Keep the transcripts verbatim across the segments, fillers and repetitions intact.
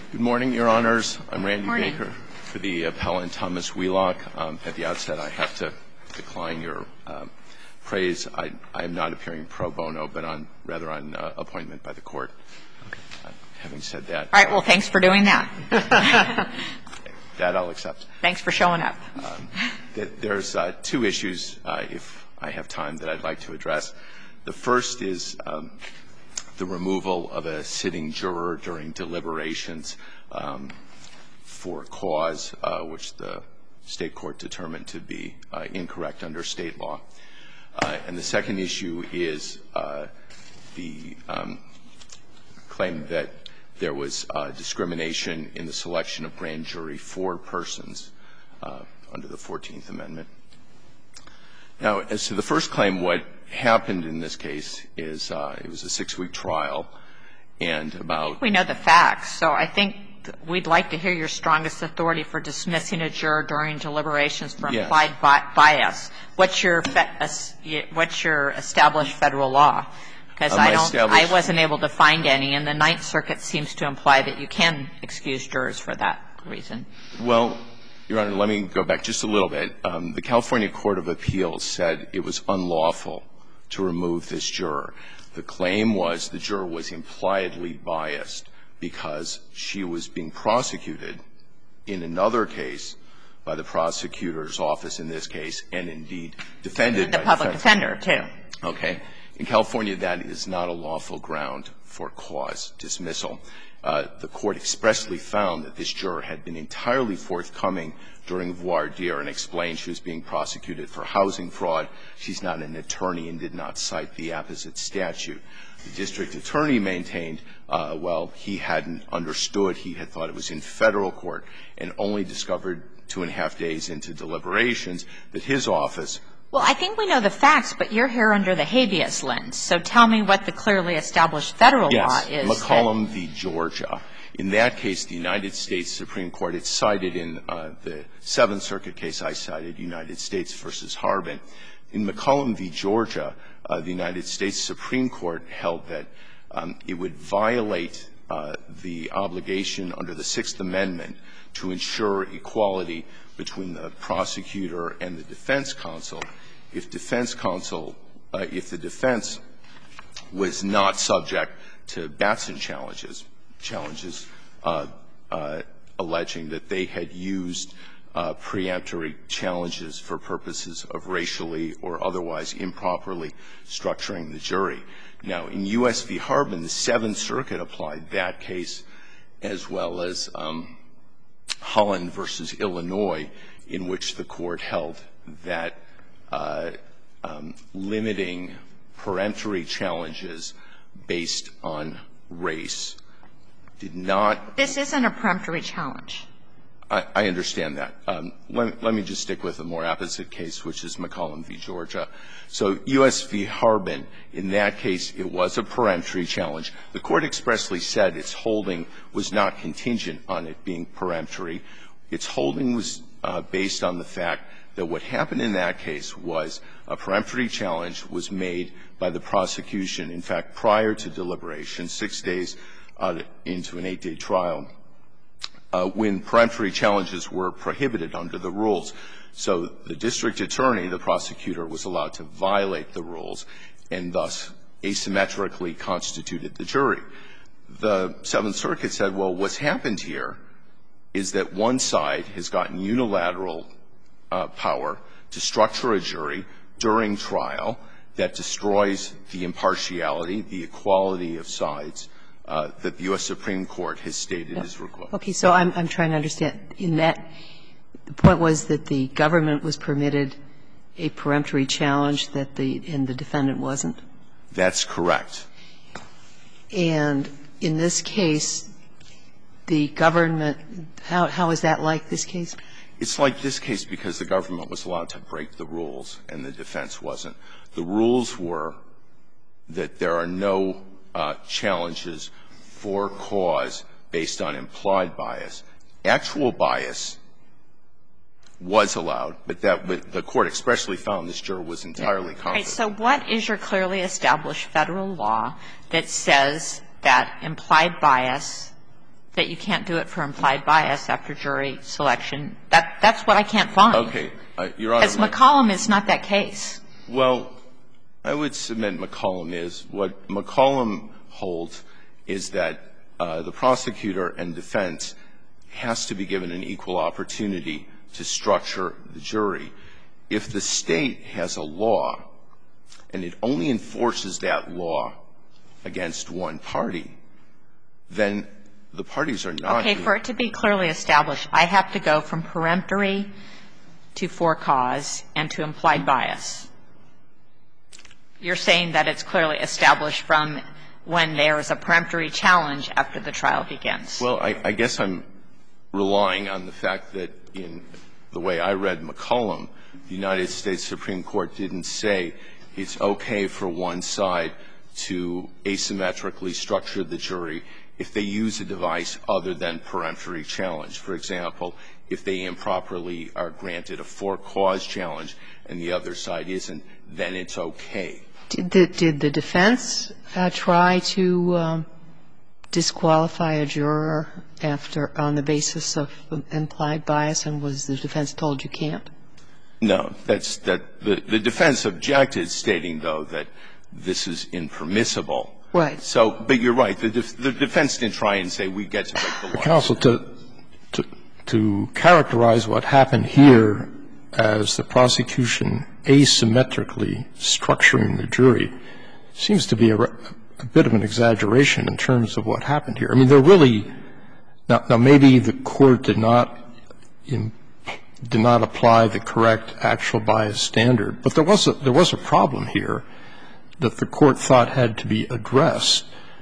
Good morning, Your Honors. I'm Randy Morning. Baker for the appellant Thomas Wheelock. Um, at the outset, I have to decline your um, praise. I, I am not appearing pro bono, but on rather on uh, appointment by the court. Okay. Uh, having said that. All right. Well, thanks for doing that. That I'll accept. Thanks for showing up. Um, th- there's uh, two issues, uh, if I have time, that I'd like to address. The first is um, the removal of a sitting juror during deliberations um, for cause, uh, which the state court determined to be uh, incorrect under state law. Uh, and the second issue is uh, the um, claim that there was uh, discrimination in the selection of grand jury for persons uh, under the fourteenth Amendment. Now, as to the first claim, what happened in this case is uh, it was a six-week trial, and about We know the facts, so I think we'd like to hear your strongest authority for dismissing a juror during deliberations for Yes. implied bi- bias. What's your fe- what's your established federal law? Because Uh, I my don't, I established- wasn't able to find any, and the Ninth Circuit seems to imply that you can excuse jurors for that reason. Well, Your Honor, let me go back just a little bit. Um, the California Court of Appeals said it was unlawful to remove this juror. The claim was the juror was impliedly biased because she was being prosecuted in another case by the prosecutor's office in this case, and indeed defended And the by public defense. defender, too. Okay. In California, that is not a lawful ground for cause dismissal. Uh, the court expressly found that this juror had been entirely forthcoming during voir dire and explained she was being prosecuted for housing fraud. She's not an attorney and did not cite the apposite statute. The district attorney maintained, uh, well, he hadn't understood. He had thought it was in federal court and only discovered two and a half days into deliberations that his office Well, I think we know the facts, but you're here under the habeas lens. So tell me what the clearly established federal yes, law is. McCollum v. Georgia. In that case, the United States Supreme Court, it's cited in uh, the Seventh Circuit case I cited, United States versus Harbin. In McCollum v. Georgia, uh, the United States Supreme Court held that um, it would violate uh, the obligation under the Sixth Amendment to ensure equality between the prosecutor and the defense counsel if defense counsel, uh, if the defense was not subject to Batson challenges, challenges uh, uh, alleging that they had used uh, preemptory challenges for purposes of racially or otherwise improperly structuring the jury. Now, in U S v. Harbin, the Seventh Circuit applied that case as well as um, Holland versus Illinois, in which the court held that uh, um, limiting peremptory challenges based on race did not. This isn't a peremptory challenge. I, I understand that. Um, let, let me just stick with a more opposite case, which is McCollum v. Georgia. So U S v. Harbin, in that case, it was a peremptory challenge. The court expressly said its holding was not contingent on it being peremptory. Its holding was uh, based on the fact that what happened in that case was a peremptory challenge was made by the prosecution, in fact, prior to deliberation, six days uh, into an eight-day trial, uh, when peremptory challenges were prohibited under the rules. So the district attorney, the prosecutor, was allowed to violate the rules and thus asymmetrically constituted the jury. The Seventh Circuit said, well, what's happened here is that one side has gotten unilateral uh, power to structure a jury during trial that destroys the impartiality, the equality of sides uh, that the U S Supreme Court has stated is required. Okay. So I'm, I'm trying to understand. In that, the point was that the government was permitted a peremptory challenge that the, and the defendant wasn't? That's correct. And in this case, the government, how, how is that like this case? It's like this case because the government was allowed to break the rules and the defense wasn't. The rules were that there are no uh, challenges for cause based on implied bias. Actual bias was allowed, but that the court expressly found this juror was entirely competent. All right, so what is your clearly established federal law that says that implied bias that you can't do it for implied bias after jury selection. That, that's what I can't find. Okay. Uh, Your Honor. Because McCollum is not that case. Well, I would submit McCollum is. What McCollum holds is that uh, the prosecutor and defense has to be given an equal opportunity to structure the jury. If the State has a law and it only enforces that law against one party, then the parties are not. Okay. For it to be clearly established, I have to go from peremptory to for cause and to implied bias. You're saying that it's clearly established from when there is a peremptory challenge after the trial begins. Well, I, I guess I'm relying on the fact that in the way I read McCollum, the United States Supreme Court didn't say it's okay for one side to asymmetrically structure the jury if they use a device other than peremptory challenge. For example, if they improperly are granted a for-cause challenge and the other side isn't, then it's okay. Did the, did the defense uh, try to um, disqualify a juror after on the basis of implied bias, and was the defense told you can't? No. That's that the, the defense objected, stating, though, that this is impermissible. Right. So, but you're right. The, def, the defense didn't try and say we get to break the law. Counsel, to, to, to characterize what happened here as the prosecution asymmetrically structuring the jury seems to be a, a bit of an exaggeration in terms of what happened here. I mean, they're really now, now maybe the court did not in, did not apply the correct actual bias standard, but there was a, there was a problem here that the court thought had to be addressed,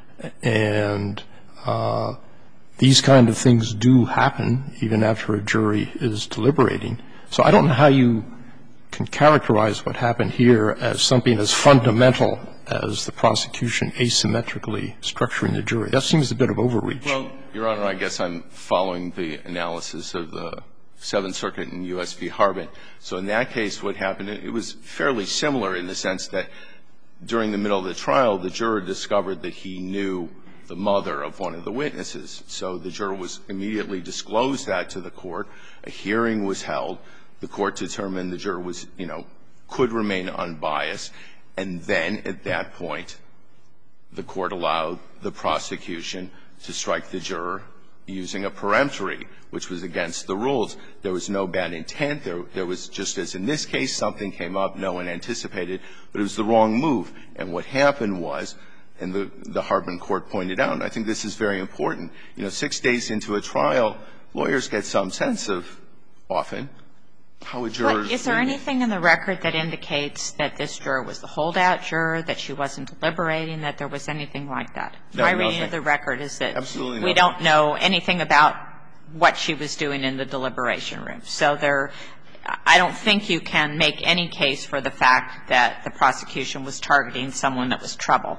and uh, these kind of things do happen even after a jury is deliberating. So I don't know how you can characterize what happened here as something as fundamental as the prosecution asymmetrically structuring the jury. That seems a bit of overreach. Well, Your Honor, I guess I'm following the analysis of the Seventh Circuit in U S v. Harbin. So in that case, what happened, it was fairly similar in the sense that during the middle of the trial, the juror discovered that he knew the mother of one of the witnesses. So the juror was immediately disclosed that to the court. A hearing was held. The court determined the juror was, you know, could remain unbiased. And then at that point, the court allowed the prosecution to strike the juror using a peremptory, which was against the rules. There was no bad intent. There, there was, just as in this case, something came up no one anticipated, but it was the wrong move. And what happened was, and the, the Harbin court pointed out, and I think this is very important, you know, six days into a trial, lawyers get some sense of, often, how a juror is. Is there anything in the record that indicates that this juror was the holdout juror, that she wasn't deliberating, that there was anything like that? No, My nothing. reading of the record is that Absolutely we nothing. don't know anything about what she was doing in the deliberation room. So there, I don't think you can make any case for the fact that the prosecution was targeting someone that was trouble.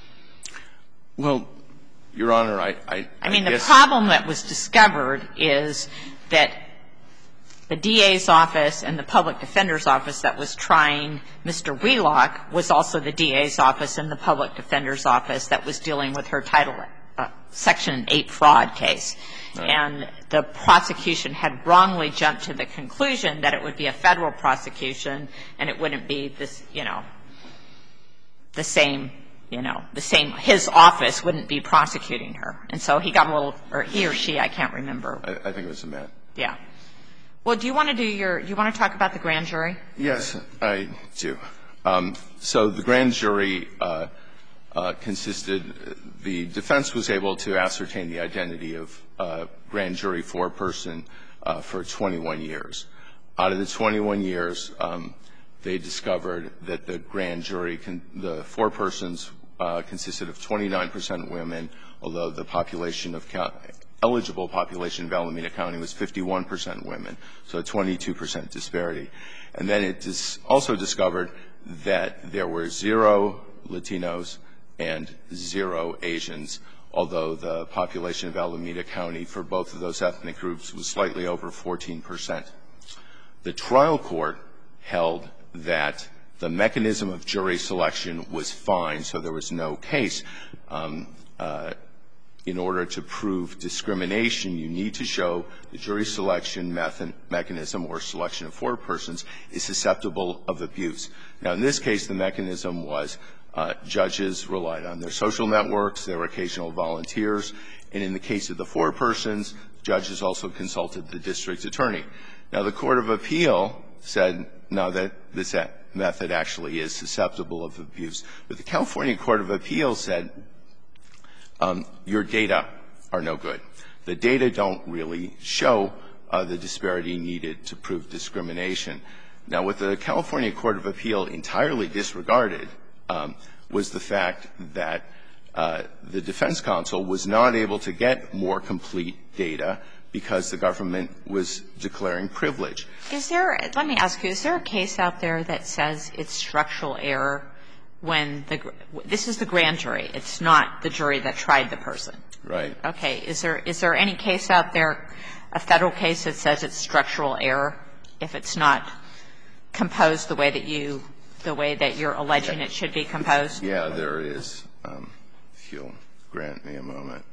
Well, Your Honor, I, I, I mean, I the guess problem that was discovered is that the D A's office and the public defender's office that was trying Mister Wheelock was also the D A's office and the public defender's office that was dealing with her Title uh, Section eight fraud case. Right. And the prosecution had wrongly jumped to the conclusion that it would be a federal prosecution and it wouldn't be this, you know, the same, you know, the same, his office wouldn't be prosecuting her. And so he got a little, or he or she, I can't remember. I, I think it was a man. Yeah. Well, do you want to do your, do you want to talk about the grand jury? Yes, I do. Um, so the grand jury uh, uh, consisted, the defense was able to ascertain the identity of uh, grand jury foreperson uh, for twenty-one years. Out of the twenty-one years, um, they discovered that the grand jury, con- the forepersons uh, consisted of twenty-nine percent women, although the population of count- eligible population of Alameda County was fifty-one percent women, so a twenty-two percent disparity. And then it dis- also discovered that there were zero Latinos and zero Asians, although the population of Alameda County for both of those ethnic groups was slightly over fourteen percent. The trial court held that the mechanism of jury selection was fine, so there was no case. Um, uh, in order to prove discrimination, you need to show the jury selection method, mechanism or selection of four persons is susceptible of abuse. Now, in this case, the mechanism was uh, judges relied on their social networks, their occasional volunteers, and in the case of the four persons, judges also consulted the district attorney. Now, the Court of Appeal said, no, that this method actually is susceptible of abuse. But the California Court of Appeal said, um, your data are no good. The data don't really show uh, the disparity needed to prove discrimination. Now, what the California Court of Appeal entirely disregarded um, was the fact that uh, the defense counsel was not able to get more complete data because the government was declaring privilege. Is there, let me ask you, is there a case out there that says it's structural error when the, this is the grand jury, it's not the jury that tried the person? Right. Okay. Is there, is there any case out there, a Federal case that says it's structural error if it's not composed the way that you, the way that you're alleging it should be composed? Yeah, there is. Um, if you'll grant me a moment.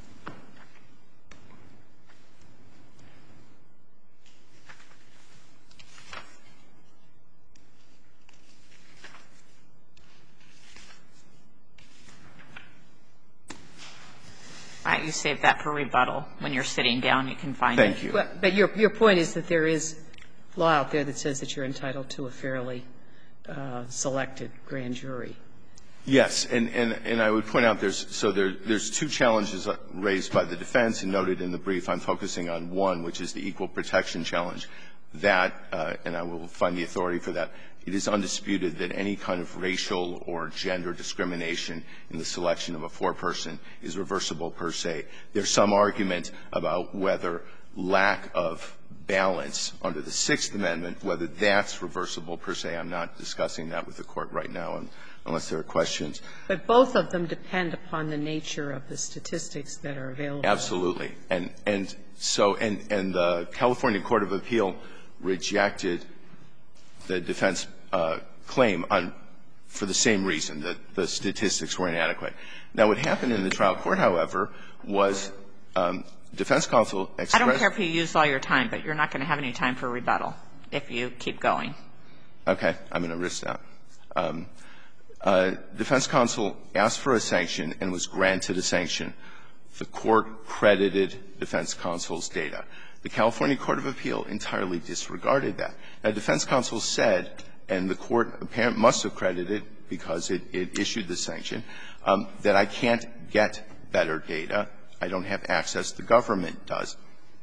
All right, you save that for rebuttal. When you're sitting down, you can find it. Thank you. But, but your, your point is that there is law out there that says that you're entitled to a fairly uh, selected grand jury. Yes, and, and, and I would point out there's, so there, there's two challenges raised by the defense and noted in the brief. I'm focusing on one, which is the equal protection challenge. That, uh, and I will find the authority for that, it is undisputed that any kind of racial or gender discrimination in the selection of a foreperson is reversible per se. There's some argument about whether lack of balance under the Sixth Amendment, whether that's reversible per se. I'm not discussing that with the Court right now unless there are questions. But both of them depend upon the nature of the statistics that are available. Absolutely. And, and so, and, and the California Court of Appeal rejected the defense uh, claim on, for the same reason, that the statistics were inadequate. Now, what happened in the trial court, however, was um, defense counsel expressed. I don't care if you use all your time, but you're not going to have any time for rebuttal if you keep going. Okay. I'm going to risk that. Um, uh, defense counsel asked for a sanction and was granted a sanction. The court credited defense counsel's data. The California Court of Appeal entirely disregarded that. Now, defense counsel said, and the court apparently must have credited because it, it issued the sanction, um, that I can't get better data. I don't have access. The government does.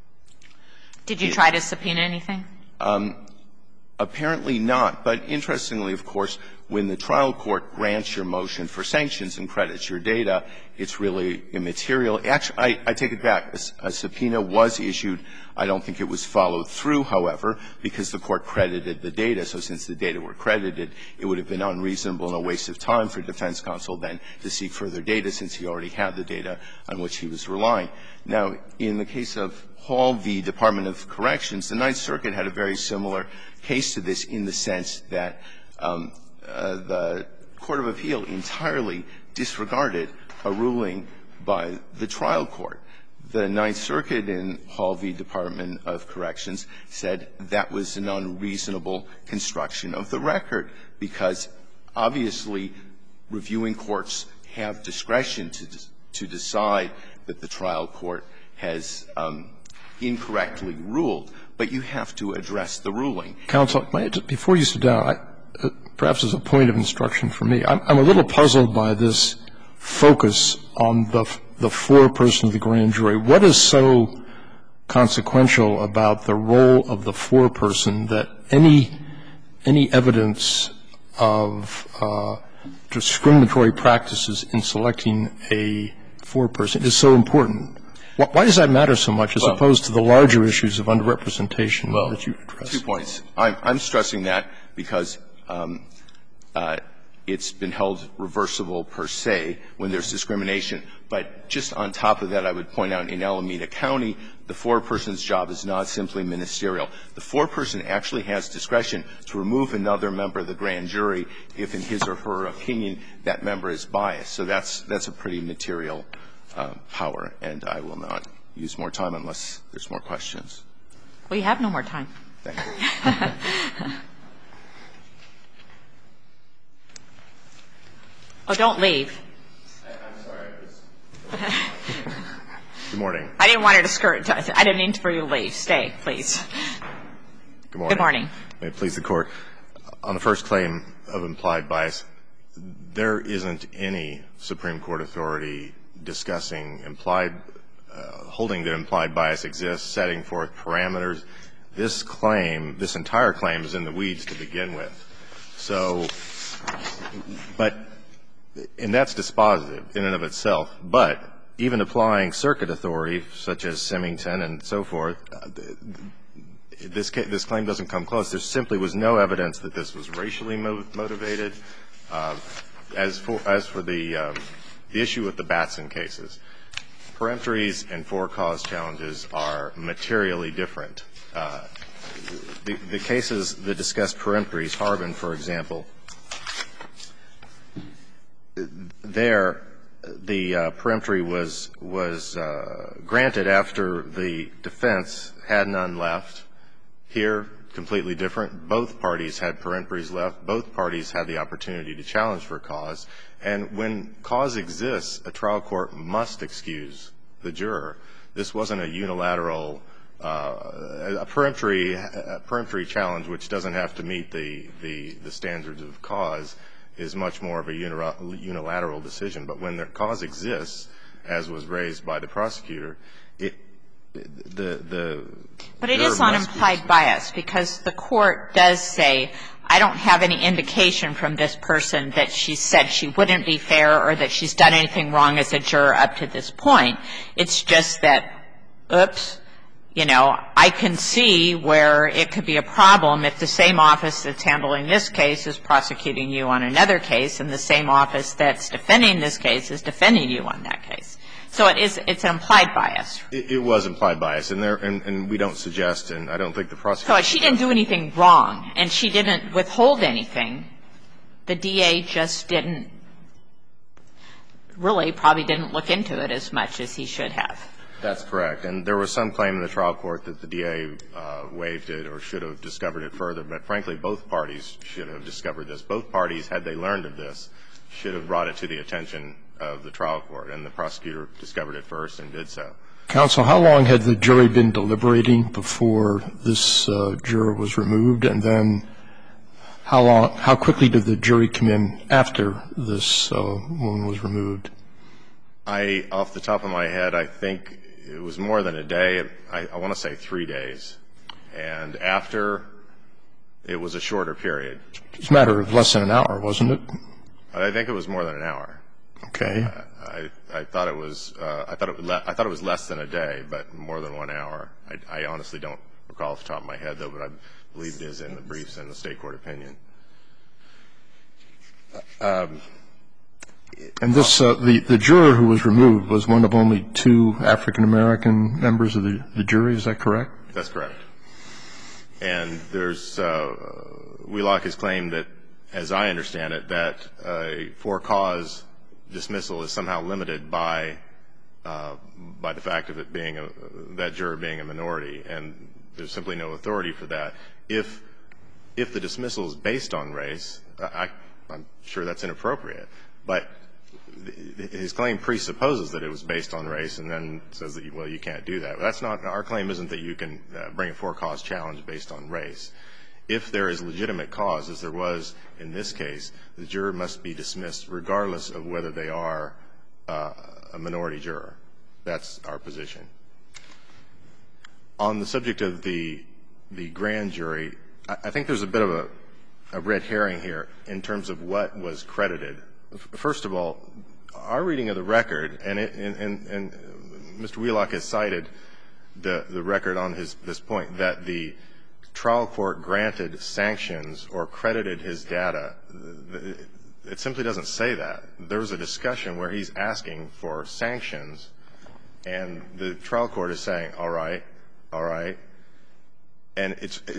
Did you try to subpoena anything? Um, apparently not. But interestingly, of course, when the trial court grants your motion for sanctions and credits your data, it's really immaterial. Actually, I, I take it back. A, a subpoena was issued. I don't think it was followed through, however, because the court credited the data. So since the data were credited, it would have been unreasonable and a waste of time for defense counsel then to seek further data since he already had the data on which he was relying. Now, in the case of Hall v. Department of Corrections, the Ninth Circuit had a very similar case to this in the sense that um, uh, the Court of Appeal entirely disregarded a ruling by the trial court. The Ninth Circuit in Hall v. Department of Corrections said that was an unreasonable construction of the record because obviously reviewing courts have discretion to, to decide that the trial court has um, incorrectly ruled, but you have to address the ruling. Counsel, before you sit down, I, uh, perhaps as a point of instruction for me, I'm, I'm a little puzzled by this focus on the the foreperson of the grand jury. What is so consequential about the role of the foreperson that any any evidence of uh, discriminatory practices in selecting a foreperson is so important? Why does that matter so much as well, opposed to the larger issues of underrepresentation well, that you addressed? Two points. I'm, I'm stressing that because um, uh, it's been held reversible per se when there's discrimination. But just on top of that, I would point out in Alameda County, the foreperson's job is not simply ministerial. The foreperson actually has discretion to remove another member of the grand jury if, in his or her opinion, that member is biased. So that's, that's a pretty material uh, power. And I will not use more time unless there's more questions. We have no more time. Thank you. Oh, don't leave. I'm sorry. Good morning. I didn't want her to skirt. I didn't mean for you to leave. Stay, please. Good morning. Good morning. May it please the Court. On the first claim of implied bias, there isn't any Supreme Court authority discussing implied, uh, holding that implied bias exists, setting forth parameters. This claim, this entire claim is in the weeds to begin with. So, but, and that's dispositive in and of itself. But even applying circuit authority, such as Symington and so forth, uh, this, this claim doesn't come close. There simply was no evidence that this was racially mo motivated. Uh, as for, as for the, um, the issue with the Batson cases, peremptories and for-cause challenges are materially different. Uh, the, the cases that discuss peremptories, Harbin, for example, there the uh, peremptory was, was uh, granted after the defense had none left. Here, completely different. Both parties had peremptories left. Both parties had the opportunity to challenge for cause. And when cause exists, a trial court must excuse the juror. This wasn't a unilateral, uh, a peremptory, a peremptory challenge which doesn't have to meet the, the, the standards of cause is much more of a unilateral decision. But when the cause exists, as was raised by the prosecutor, it, the, the But it is on implied bias, because the court does say, I don't have any indication from this person that she said she wouldn't be fair or that she's done anything wrong as a juror up to this point. It's just that, oops, you know, I can see where it could be a problem if the same office that's handling this case is prosecuting you on another case, and the same office that's defending this case is defending you on that case. So it is, it's an implied bias. It, it was implied bias, and there, and, and we don't suggest, and I don't think the prosecutor. So she didn't do anything wrong, and she didn't withhold anything. The D A just didn't, really probably didn't look into it as much as he should have. That's correct. And there was some claim in the trial court that the D A uh, waived it or should have discovered it further. But frankly, both parties should have discovered this. Both parties, had they learned of this, should have brought it to the attention of the trial court. And the prosecutor discovered it first and did so. Counsel, how long had the jury been deliberating before this uh, juror was removed? And then how long, how quickly did the jury come in after this uh, woman was removed? I, off the top of my head, I think it was more than a day. I, I want to say three days. And after, it was a shorter period. It's a matter of less than an hour, wasn't it? I think it was more than an hour. Okay. Uh, I, I thought it was, uh, I thought it was, le I thought it was less than a day, but more than one hour. I, I honestly don't recall off the top of my head, though, but I believe it is in the briefs and the state court opinion. Um, And this, uh, the, the juror who was removed was one of only two African-American members of the, the jury, is that correct? That's correct. And there's, uh, Wheelock has claimed that, as I understand it, that a for-cause dismissal is somehow limited by, uh, by the fact of it being a, that juror being a minority, and there's simply no authority for that. If, if the dismissal is based on race, I, I'm sure that's inappropriate. But his claim presupposes that it was based on race and then says that, well, you can't do that. That's not, our claim isn't that you can uh, bring a for-cause challenge based on race. If there is legitimate cause, as there was in this case, the juror must be dismissed regardless of whether they are uh, a minority juror. That's our position. On the subject of the, the grand jury, I, I think there's a bit of a, a red herring here in terms of what was credited. First of all, our reading of the record, and, it, and, and, and Mister Wheelock has cited the, the record on his, this point, that the trial court granted sanctions or credited his data. It simply doesn't say that. There was a discussion where he's asking for sanctions, and the trial court is saying, all right, all right. And it's, it,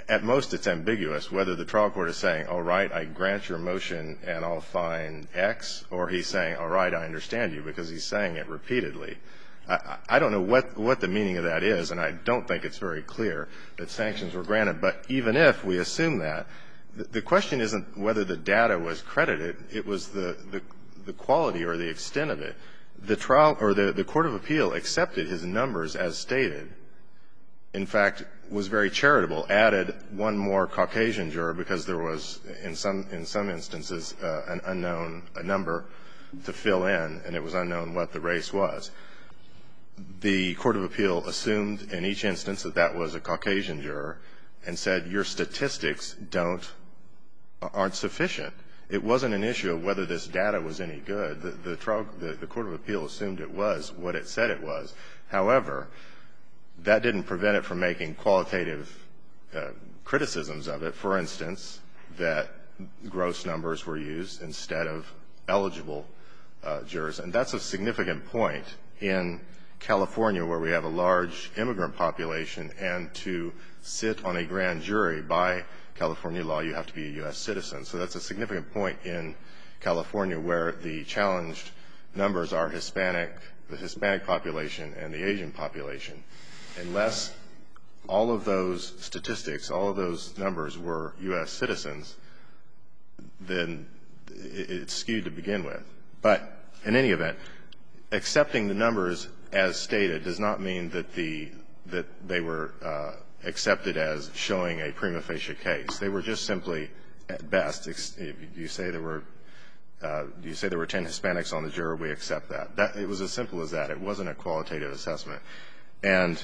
at most it's ambiguous whether the trial court is saying, all right, I grant your motion and I'll find X, or he's saying, all right, I understand you, because he's saying it repeatedly. I, I don't know what, what the meaning of that is, and I don't think it's very clear that sanctions were granted. But even if we assume that, the, the question isn't whether the data was credited. It was the, the, the quality or the extent of it. The trial or the, the court of appeal accepted his numbers as stated. In fact, was very charitable, added one more Caucasian juror because there was, in some, in some instances, uh, an unknown a number to fill in, and it was unknown what the race was. The court of appeal assumed in each instance that that was a Caucasian juror and said your statistics don't, aren't sufficient. It wasn't an issue of whether this data was any good. The, the, trial, the, the court of appeal assumed it was what it said it was. However, that didn't prevent it from making qualitative uh, criticisms of it. For instance, that gross numbers were used instead of eligible uh, jurors. And that's a significant point in California, where we have a large immigrant population, and to sit on a grand jury by California law, you have to be a U S citizen. So that's a significant point in California, where the challenged numbers are Hispanic, the Hispanic population and the Asian population. Unless all of those statistics, all of those numbers were U S citizens, then it's skewed to begin with. But in any event, accepting the numbers as stated does not mean that the that they were uh, accepted as showing a prima facie case. They were just simply, at best, if you say there were uh, you say there were ten Hispanics on the juror, we accept that. That it was as simple as that. It wasn't a qualitative assessment. And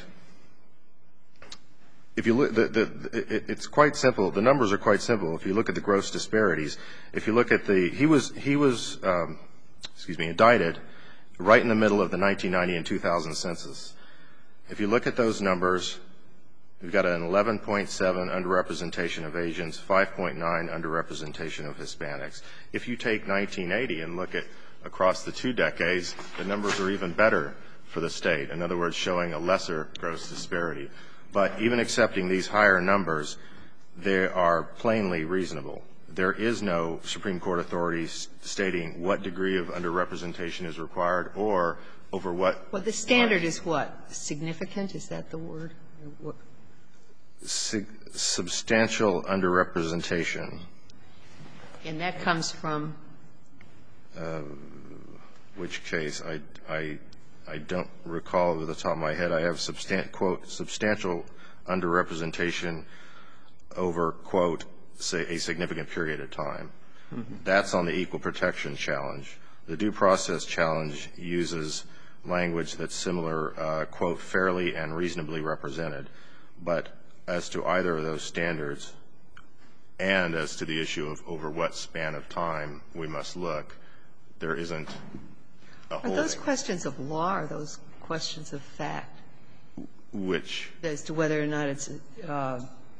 if you look, the, the, it, it's quite simple. The numbers are quite simple. If you look at the gross disparities, if you look at the, he was he was um, excuse me, indicted right in the middle of the nineteen ninety and two thousand census. If you look at those numbers, we've got an eleven point seven underrepresentation of Asians, five point nine underrepresentation of Hispanics. If you take nineteen eighty and look at across the two decades, the numbers are even better for the state. In other words, showing a lesser gross disparity. But even accepting these higher numbers, they are plainly reasonable. There is no Supreme Court authority stating what degree of underrepresentation is required or over what. Well, the standard is what? Significant? Is that the word? Sig- substantial underrepresentation. And that comes from? Uh, which case? I, I, I don't recall at the top of my head. I have substan- quote, substantial underrepresentation over, quote, say a significant period of time. Mm-hmm. That's on the equal protection challenge. The due process challenge uses language that's similar, uh, quote, fairly and reasonably represented. But as to either of those standards and as to the issue of over what span of time we must look, there isn't a holding. Are those questions of law or those questions of fact? Which? As to whether or not it's uh,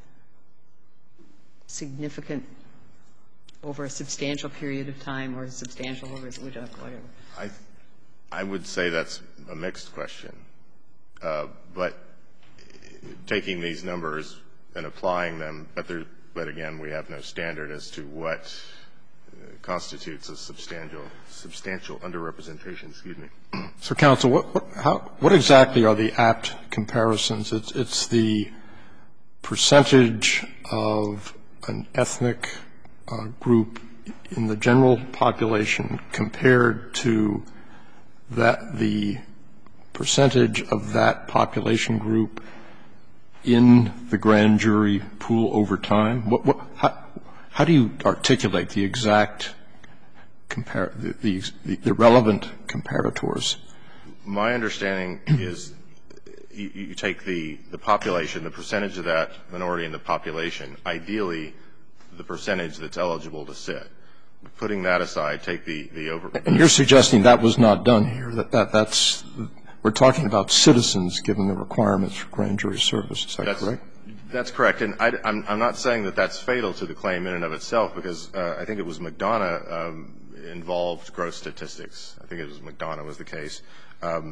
significant over a substantial period of time or substantial over whatever. I, I would say that's a mixed question. Uh, but taking these numbers and applying them, but, there, but again, we have no standard as to what constitutes a substantial, substantial underrepresentation. Excuse me. So, counsel, what, what, how, what exactly are the apt comparisons? It's, it's the percentage of an ethnic uh, group in the general population compared to that the percentage of that population group in the grand jury pool over time. What, what, how, how do you articulate the exact compare the, the, the relevant comparators? My understanding is you, you take the, the population, the percentage of that minority in the population, ideally the percentage that's eligible to sit. Putting that aside, take the, the over. And you're suggesting that was not done here, that, that that's, we're talking about citizens given the requirements for grand jury service. Is that that's, correct? That's correct. And I, I'm, I'm not saying that that's fatal to the claim in and of itself, because uh, I think it was McDonough um, involved gross statistics. I think it was McDonough was the case. Um,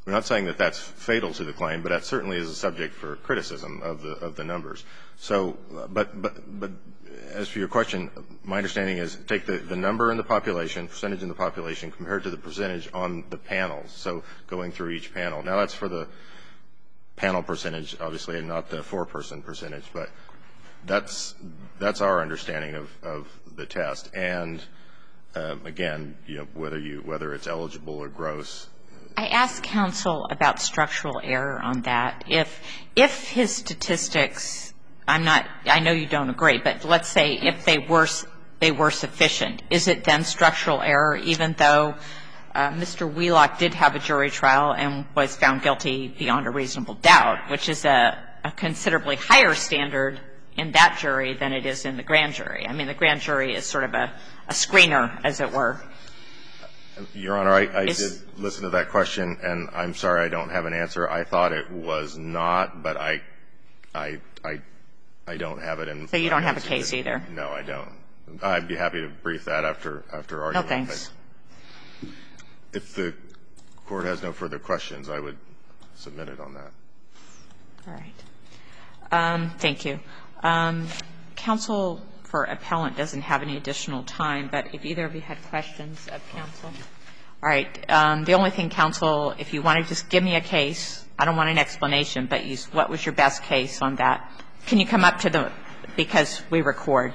We're not saying that that's fatal to the claim, but that certainly is a subject for criticism of the of the numbers. So, but but but as for your question, my understanding is take the the number in the population, percentage in the population, compared to the percentage on the panels. So going through each panel. Now that's for the panel percentage, obviously, and not the four-person percentage. But that's that's our understanding of of the test. And um, again, you know, whether you whether it's eligible or gross. I asked counsel about structural error on that. If if his statistics, I'm not, I know you don't agree, but let's say if they were they were sufficient, is it then structural error, even though uh, Mister Wheelock did have a jury trial and was found guilty beyond a reasonable doubt, which is a, a considerably higher standard in that jury than it is in the grand jury? I mean, the grand jury is sort of a, a screener, as it were. Your Honor, I, I did listen to that question, and I'm sorry I don't have an answer. I thought it was not, but I, I, I, I don't have it in. So you don't have a case either? No, I don't. I'd be happy to brief that after after argument. No, thanks. If the Court has no further questions, I would submit it on that. All right. Um, thank you. Um, counsel for appellant doesn't have any additional time, but if either of you had questions of counsel. All right. Um, the only thing, counsel, if you want to just give me a case, I don't want an explanation, but you, what was your best case on that? Can you come up to the, because we record.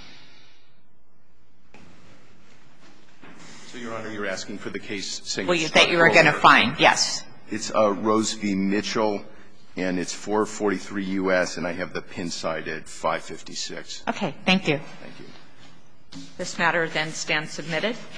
So, Your Honor, you're asking for the case saying well, you, that you were going to find, yes. It's uh, Rose v. Mitchell, and it's four forty-three U S, and I have the pin side at five fifty-six. Okay. Thank you. Thank you. This matter then stands submitted.